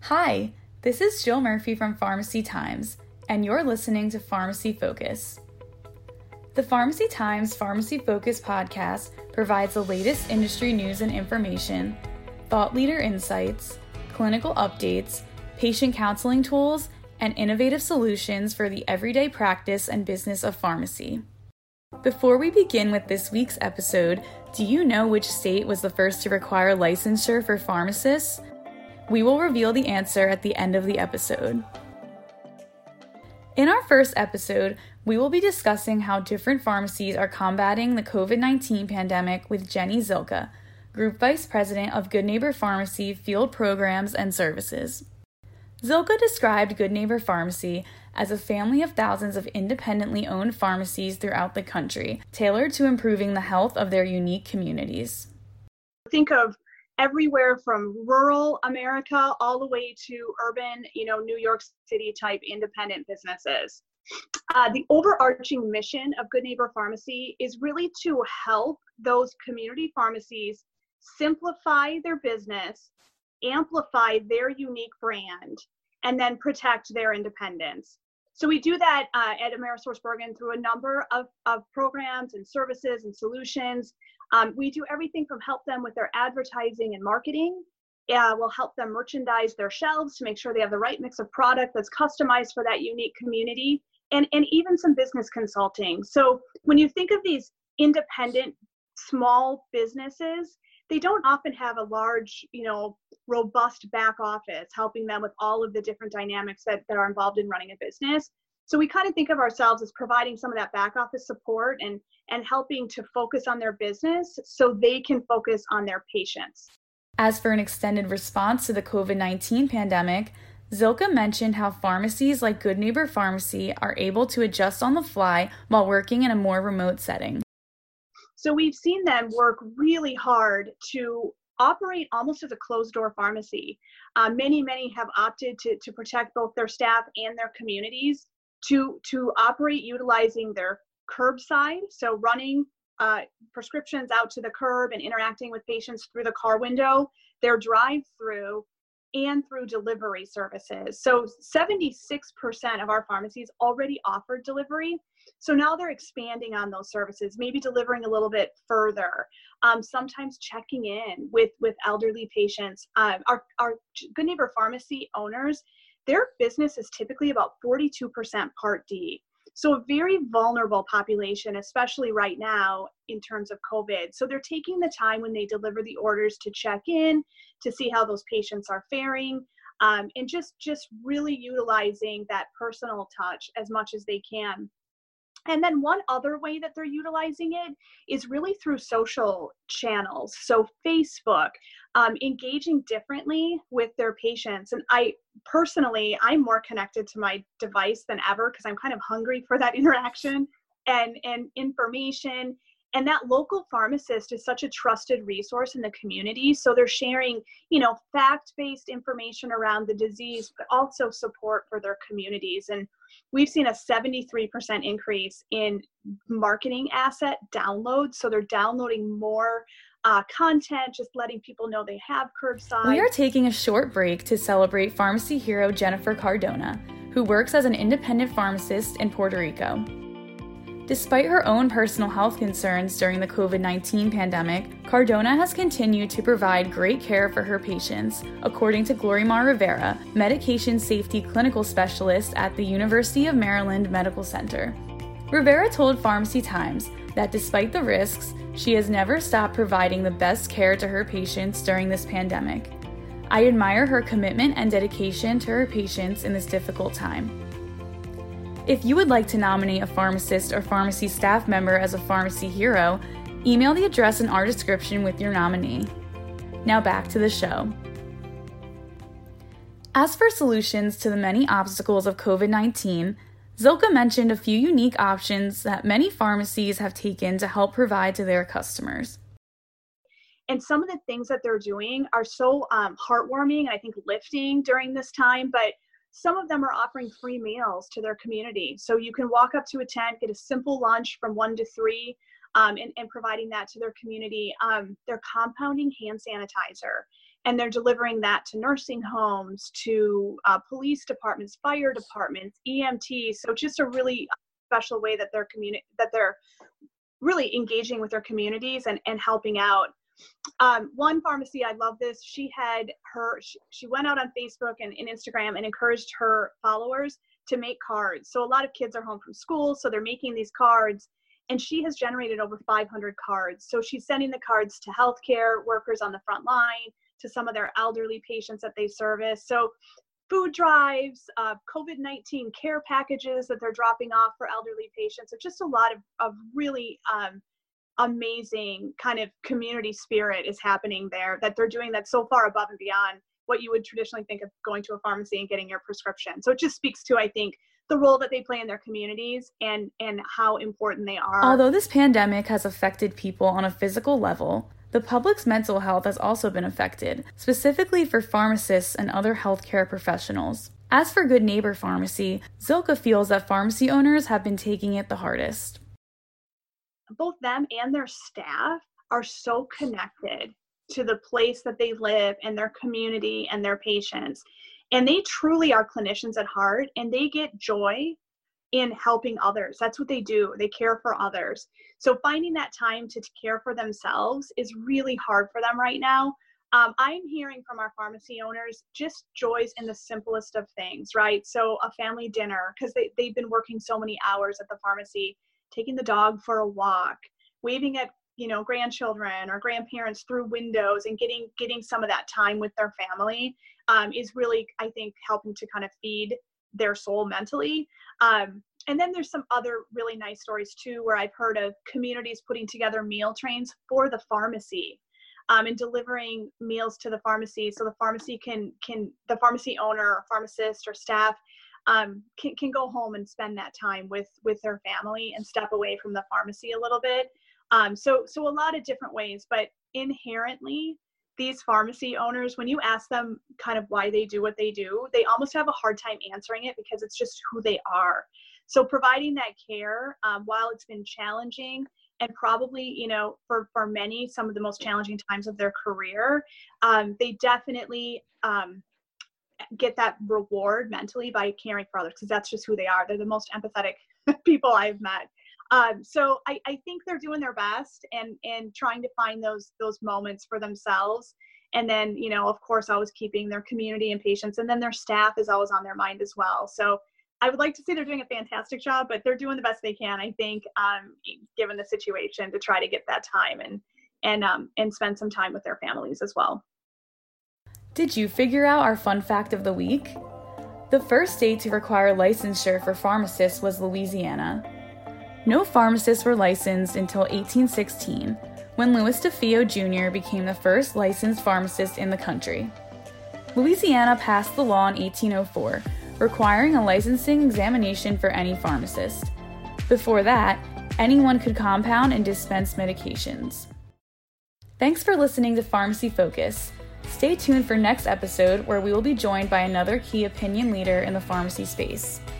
Hi, this is Jill Murphy from Pharmacy Times, and you're listening to Pharmacy Focus. The Pharmacy Times Pharmacy Focus podcast provides the latest industry news and information, thought leader insights, clinical updates, patient counseling tools, and innovative solutions for the everyday practice and business of pharmacy. Before we begin with this week's episode, do you know which state was the first to require licensure for pharmacists? We will reveal the answer at the end of the episode. In our first episode, we will be discussing how different pharmacies are combating the COVID-19 pandemic with Jenny Zilka, Group Vice President of Good Neighbor Pharmacy Field Programs and Services. Zilka described Good Neighbor Pharmacy as a family of thousands of independently owned pharmacies throughout the country, tailored to improving the health of their unique communities. Think of everywhere from rural America all the way to urban, New York City type independent businesses. The overarching mission of Good Neighbor Pharmacy is really to help those community pharmacies simplify their business, amplify their unique brand, and then protect their independence. So we do that at AmerisourceBergen through a number of programs and services and solutions. We do everything from help them with their advertising and marketing. We'll help them merchandise their shelves to make sure they have the right mix of product that's customized for that unique community, and even some business consulting. So when you think of these independent small businesses, they don't often have a large, robust back office helping them with all of the different dynamics that are involved in running a business. So we kind of think of ourselves as providing some of that back office support and helping to focus on their business so they can focus on their patients. As for an extended response to the COVID-19 pandemic, Zilka mentioned how pharmacies like Good Neighbor Pharmacy are able to adjust on the fly while working in a more remote setting. So we've seen them work really hard to operate almost as a closed-door pharmacy. Many have opted to protect both their staff and their communities, to operate utilizing their curbside, so running prescriptions out to the curb and interacting with patients through the car window, their drive-through, and through delivery services. So 76% of our pharmacies already offered delivery. So now they're expanding on those services, maybe delivering a little bit further, sometimes checking in with elderly patients. Our Good Neighbor Pharmacy owners, their business is typically about 42% Part D. So a very vulnerable population, especially right now in terms of COVID. So they're taking the time when they deliver the orders to check in, to see how those patients are faring, and just really utilizing that personal touch as much as they can. And then one other way that they're utilizing it is really through social channels. So Facebook, engaging differently with their patients. And I'm more connected to my device than ever because I'm kind of hungry for that interaction and information. And that local pharmacist is such a trusted resource in the community. So they're sharing, fact-based information around the disease, but also support for their communities. And we've seen a 73% increase in marketing asset downloads. So they're downloading more content, just letting people know they have curbside. We are taking a short break to celebrate pharmacy hero Jennifer Cardona, who works as an independent pharmacist in Puerto Rico. Despite her own personal health concerns during the COVID-19 pandemic, Cardona has continued to provide great care for her patients, according to Glorimar Rivera, medication safety clinical specialist at the University of Maryland Medical Center. Rivera told Pharmacy Times that despite the risks, she has never stopped providing the best care to her patients during this pandemic. I admire her commitment and dedication to her patients in this difficult time. If you would like to nominate a pharmacist or pharmacy staff member as a pharmacy hero, email the address in our description with your nominee. Now back to the show. As for solutions to the many obstacles of COVID-19, Zilka mentioned a few unique options that many pharmacies have taken to help provide to their customers. And some of the things that they're doing are so heartwarming and I think lifting during this time, but some of them are offering free meals to their community. So you can walk up to a tent, get a simple lunch from 1 to 3, and providing that to their community. They're compounding hand sanitizer. and they're delivering that to nursing homes, to police departments, fire departments, EMTs. So just a really special way that they're really engaging with their communities and helping out. One pharmacy, I love this. She went out on Facebook and Instagram and encouraged her followers to make cards. So a lot of kids are home from school, so they're making these cards, and she has generated over 500 cards. So she's sending the cards to healthcare workers on the front line, to some of their elderly patients that they service. So food drives, COVID-19 care packages that they're dropping off for elderly patients. So just a lot of really amazing kind of community spirit is happening there, that they're doing that so far above and beyond what you would traditionally think of going to a pharmacy and getting your prescription. So it just speaks to, I think, the role that they play in their communities and how important they are. Although this pandemic has affected people on a physical level, the public's mental health has also been affected, specifically for pharmacists and other healthcare professionals. As for Good Neighbor Pharmacy, Zilka feels that pharmacy owners have been taking it the hardest. Both them and their staff are so connected to the place that they live and their community and their patients. And they truly are clinicians at heart, and they get joy in helping others. That's what they do. They care for others. So finding that time to care for themselves is really hard for them right now. I'm hearing from our pharmacy owners just joys in the simplest of things, right? So a family dinner, because they've been working so many hours at the pharmacy, taking the dog for a walk, waving at grandchildren or grandparents through windows, and getting some of that time with their family is really, I think, helping to kind of feed their soul mentally. And then there's some other really nice stories too, where I've heard of communities putting together meal trains for the pharmacy and delivering meals to the pharmacy, so the pharmacy the pharmacy owner or pharmacist or staff can go home and spend that time with their family and step away from the pharmacy a little bit. So a lot of different ways, but inherently, these pharmacy owners, when you ask them kind of why they do what they do, they almost have a hard time answering it because it's just who they are. So providing that care, while it's been challenging and probably, for many, some of the most challenging times of their career, they definitely get that reward mentally by caring for others, because that's just who they are. They're the most empathetic people I've met. So I think they're doing their best and trying to find those moments for themselves. And then, of course, always keeping their community and patients, and then their staff is always on their mind as well. So I would like to say they're doing a fantastic job, but they're doing the best they can, I think, given the situation, to try to get that time and spend some time with their families as well. Did you figure out our fun fact of the week? The first state to require licensure for pharmacists was Louisiana. No pharmacists were licensed until 1816, when Louis DeFeo Jr. became the first licensed pharmacist in the country. Louisiana passed the law in 1804, requiring a licensing examination for any pharmacist. Before that, anyone could compound and dispense medications. Thanks for listening to Pharmacy Focus. Stay tuned for next episode, where we will be joined by another key opinion leader in the pharmacy space.